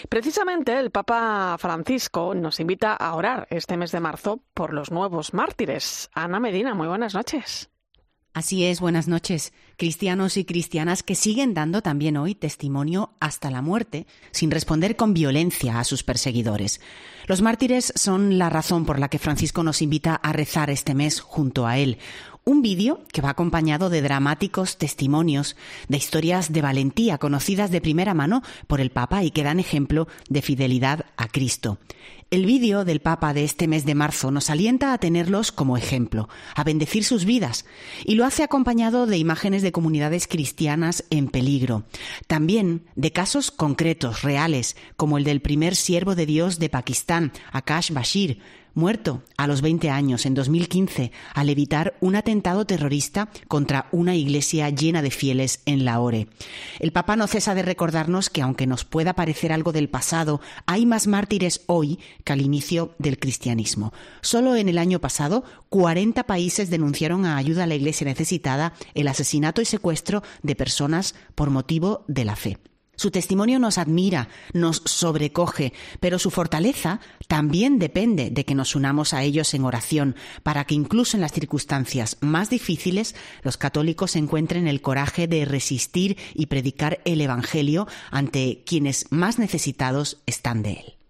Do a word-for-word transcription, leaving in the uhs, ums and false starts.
Precisamente el Papa Francisco nos invita a orar este mes de marzo por los nuevos mártires. Ana Medina, muy buenas noches. Así es, buenas noches. Cristianos y cristianas que siguen dando también hoy testimonio hasta la muerte, sin responder con violencia a sus perseguidores. Los mártires son la razón por la que Francisco nos invita a rezar este mes junto a él. Un vídeo que va acompañado de dramáticos testimonios, de historias de valentía conocidas de primera mano por el Papa y que dan ejemplo de fidelidad a Cristo. El vídeo del Papa de este mes de marzo nos alienta a tenerlos como ejemplo, a bendecir sus vidas, y lo hace acompañado de imágenes de comunidades cristianas en peligro. También de casos concretos, reales, como el del primer siervo de Dios de Pakistán, Akash Bashir, muerto a los veinte años en dos mil quince al evitar un atentado terrorista contra una iglesia llena de fieles en Lahore. El Papa no cesa de recordarnos que, aunque nos pueda parecer algo del pasado, hay más mártires hoy que al inicio del cristianismo. Solo en el año pasado, cuarenta países denunciaron a ayuda a la iglesia necesitada el asesinato y secuestro de personas por motivo de la fe. Su testimonio nos admira, nos sobrecoge, pero su fortaleza también depende de que nos unamos a ellos en oración, para que incluso en las circunstancias más difíciles los católicos encuentren el coraje de resistir y predicar el Evangelio ante quienes más necesitados están de él.